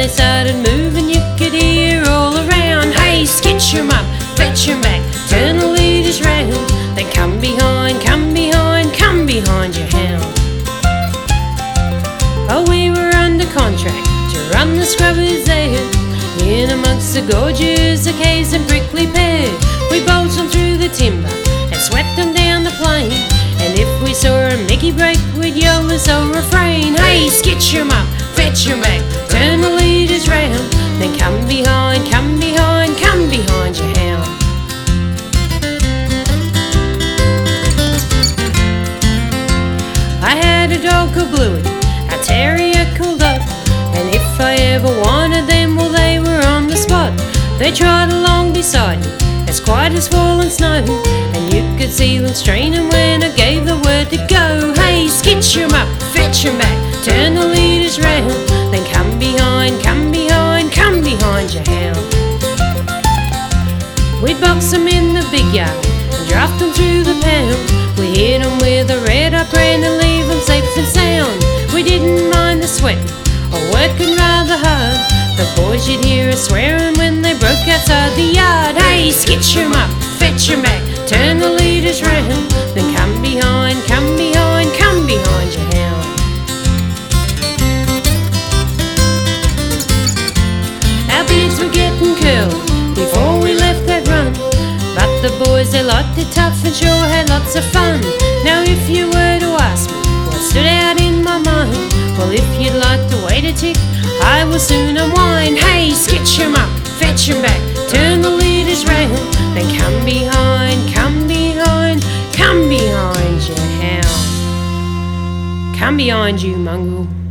they started moving, you could hear all around. Hey, skitch 'em up, fetch 'em back, turn the leaders round, then come behind, come behind, come behind your hound. Oh, we were under contract to run the scrubbers there, in amongst the gorges, the caves and prickly pear. We bolted them through the timber and swept them down the plain, and if we saw a Mickey break, we'd yell this old refrain. Hey, skitch 'em up, fetch 'em back, turn the leaders round, then come behind, come behind, come behind your hound. I had a dog called Bluey, a terrier called Up, and if I ever wanted them, well, they were on the spot. They trod along beside me, as quiet as falling snow, and you could see them straining when I gave the word to go. Hey, skitch 'em up, fetch 'em back, turn the leaders round, then come behind, come behind, come behind your hound. We'd box them in the big yard and draft them through the pound. We hit them with a red-hot brand and leave them safe and sound. We didn't mind the sweating or working rather hard. The boys, you'd hear us swearing when they broke outside the yard. Hey, skitch 'em up, fetch 'em back, turn the leaders round, then come behind, come behind, come behind your hound. Our beards were getting curly before we left that run, but the boys, they liked it tough and sure had lots of fun. Now if you were to ask me what stood out in my mind, well, if you'd like to wait a tick, I will soon unwind. Hey, skitch 'em up, fetch 'em back, turn the leaders round, then come behind, come behind, come behind your hound. Come behind you, mongrel.